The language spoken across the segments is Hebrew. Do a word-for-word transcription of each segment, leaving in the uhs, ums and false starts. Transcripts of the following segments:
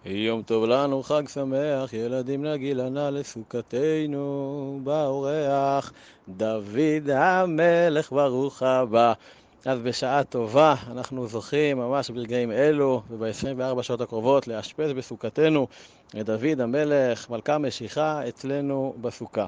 יום טוב לנו, חג שמח, ילדים נגילה נא לסוכתנו, באורח דוד המלך ברוך הבא. אז בשעה טובה אנחנו זוכים ממש ברגעים אלו וב-עשרים וארבע שעות הקרובות לאשפז בסוכתנו את דוד המלך, מלכה משיחה אצלנו בסוכה.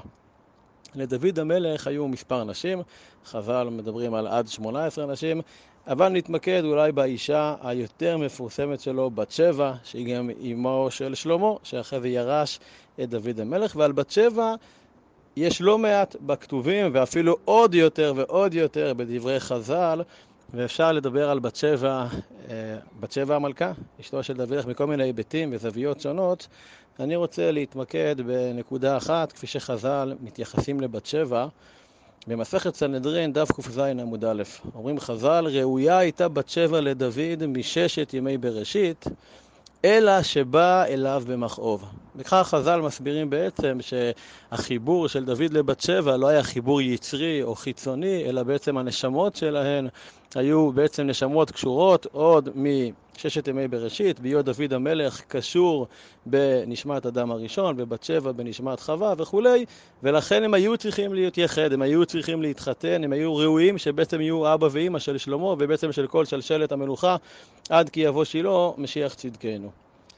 לדוד המלך היו מספר נשים, חז"ל מדברים על עד שמונה עשרה נשים, אבל נתמקד אולי באישה היותר מפורסמת שלו, בת שבע, שהיא גם אמו של שלמה, שאחרי זה ירש את דוד המלך, ועל בת שבע יש לא מעט בכתובים, ואפילו עוד יותר ועוד יותר בדברי חז"ל, ואפשר לדבר על בת שבע, בת שבע המלכה, אשתו של דוד המלך, מכל מיני היבטים וזוויות שונות. אני רוצה להתמקד בנקודה אחת, כפי שחז"ל מתייחסים לבת שבע, במסכת סנהדרין, דף ק"ז עמוד א', אומרים חז"ל, ראויה הייתה בת שבע לדוד מששת ימי בראשית, אלא שבא אליו במכאוב. וכך חז"ל מסבירים בעצם שהחיבור של דוד לבת שבע לא היה חיבור יצרי או חיצוני, אלא בעצם הנשמות שלהן היו בעצם נשמות קשורות עוד מששת ימי בראשית, בהיות דוד המלך קשור בנשמת אדם הראשון, ובת שבע בנשמת חווה וכו', ולכן הם היו צריכים להתייחד, הם היו צריכים להתחתן, הם היו ראויים שבעצם יהיו אבא ואמא של שלמה, ובעצם של כל שלשלת המלוכה, עד כי יבוא שילה משיח צדקנו.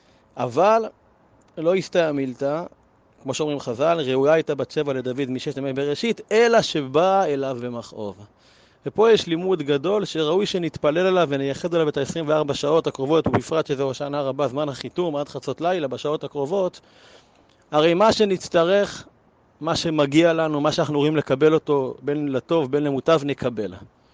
אבל לא הסתייע מילתא, כמו שאומרים חז"ל, ראויה הייתה בת שבע לדוד מששת ימי בראשית, אלא שבא אליו במכאוב. ופה יש לימוד גדול שראוי שנתפלל עליו ונייחד עליו את ה-עשרים וארבע שעות הקרובות, ובפרט שזה הושענא רבה, זמן החיתום עד חצות לילה בשעות הקרובות. הרי מה שנצטרך, מה שמגיע לנו, מה שאנחנו רואים לקבל אותו, בין לטוב בין למוטב, נקבל.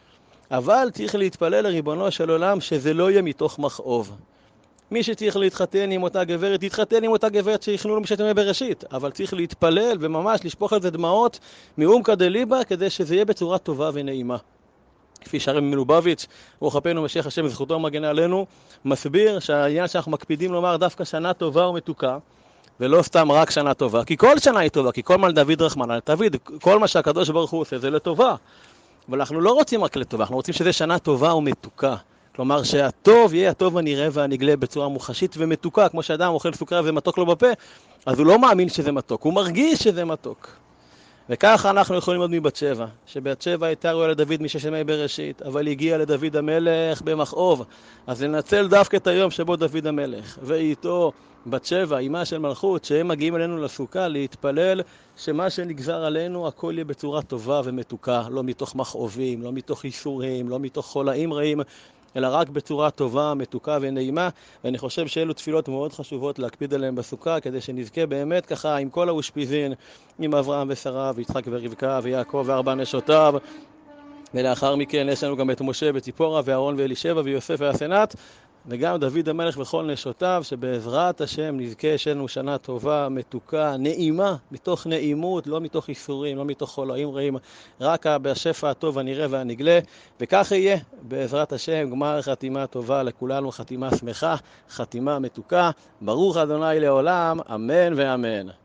אבל צריך להתפלל לריבונו של עולם שזה לא יהיה מתוך מכאוב. מי שצריך להתחתן עם אותה גברת, יתחתן עם אותה גברת שיכנו לו מששת ימי בראשית, אבל צריך להתפלל וממש לשפוך על זה דמעות מעומקא דליבא, כדי שזה יהיה בצורה טובה ונעימה. כפי שהרב מלובביץ', ברוך אפנו משיח השם וזכותו מגנה עלינו, מסביר שהעניין שאנחנו מקפידים לומר דווקא שנה טובה ומתוקה, ולא סתם רק שנה טובה, כי כל שנה היא טובה, כי כל מה לדוד רחמנא דוד, כל מה שהקדוש ברוך הוא עושה זה לטובה. אבל אנחנו לא רוצים רק לטובה, אנחנו רוצים שזה שנה טובה ומתוקה. כלומר שהטוב יהיה הטוב הנראה והנגלה בצורה מוחשית ומתוקה, כמו שאדם אוכל סוכריה ומתוק לו בפה, אז הוא לא מאמין שזה מתוק, הוא מרגיש שזה מתוק. וככה אנחנו יכולים ללמוד מבת שבע, שבת שבע הייתה ראויה לדוד מששת ימי בראשית, אבל הגיעה לדוד המלך במכאוב. אז לנצל דווקא את היום שבו דוד המלך, ואיתו בת שבע, אמה של מלכות, שהם מגיעים אלינו לסוכה, להתפלל שמה שנגזר עלינו הכל יהיה בצורה טובה ומתוקה, לא מתוך מכאובים, לא מתוך איסורים, לא מתוך חולאים רעים, אלא רק בצורה טובה, מתוקה ונעימה. ואני חושב שאלו תפילות מאוד חשובות להקפיד עליהן בסוכה, כדי שנזכה באמת ככה עם כל האושפיזין, עם אברהם ושרה ויצחק ורבקה ויעקב וארבע נשותיו, ולאחר מכן יש לנו גם את משה וציפורה ואהרון ואלישבע ויוסף והסנאט, וגם דוד המלך וכל נשותיו, שבעזרת השם נזכה שלנו שנה טובה, מתוקה, נעימה, מתוך נעימות, לא מתוך איסורים, לא מתוך חולאים רעים, רק בשפע הטוב הנראה והנגלה. וכך יהיה בעזרת השם גמר חתימה טובה לכולנו, חתימה שמחה, חתימה מתוקה. ברוך ה' לעולם, אמן ואמן.